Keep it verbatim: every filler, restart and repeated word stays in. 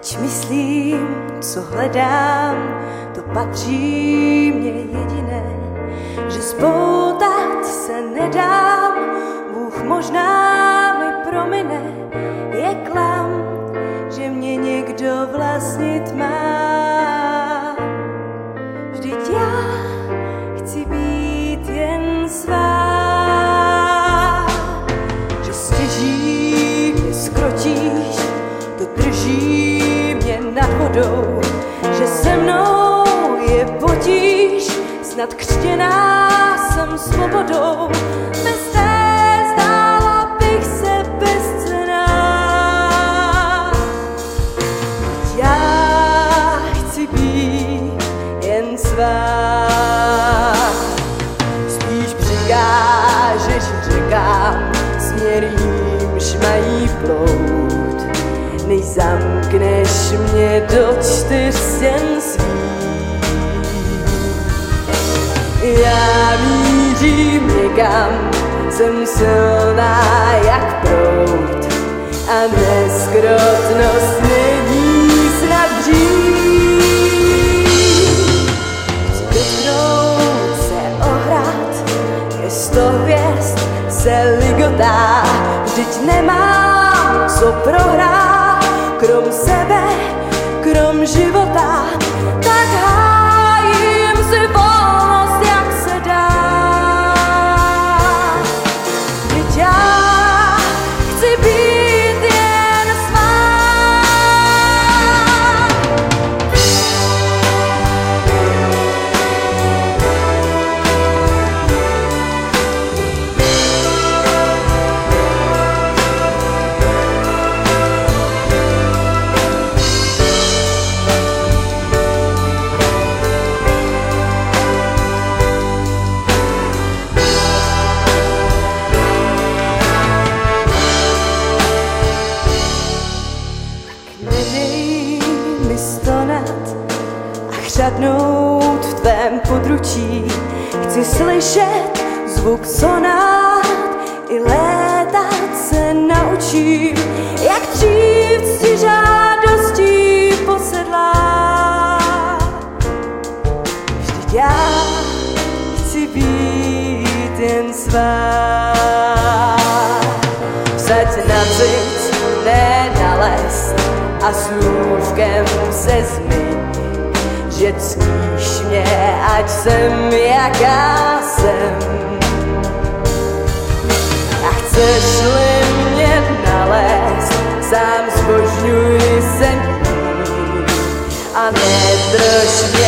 Ať myslím, co hledám, to patří mě jediné, že spoutat se nedám, Bůh možná mi promine, je klam, že mě někdo vlastnit má. Vždyť já chci být jen svá, že stěží mě skrotíš, to drží mě nad vodou, že se mnou je potíž, snad křtěná jsem svobodou. Bez té zdála bych se bezcenná. Já chci být jen svá. Spíš přikážeš řekám, směr jímž mají plout, než zamkneš mě do čtyř stěn svých. Já mířím někam, jsem silná jak proud a neskrotnost není snad dřív. Chci dotknout se ohrad, je sto hvězd se ligotá, vždyť nemám co prohrát, krom sebe, krom života, tak hájím si volnost, jak se dá. Vždyť já chci být jen svá. A chřadnout v tvém područí, chci slyšet zvuk sonát, i létat se naučím, jak dřív si žádostí posedlá. Vždyť já chci být jen svá. Vsaď na cit, ne na les, a slůvkem se zmiň, že ctíš mě, ať jsem jaká jsem. A chceš-li mě nalézt, sám zbožňuj se mým a nedrž mě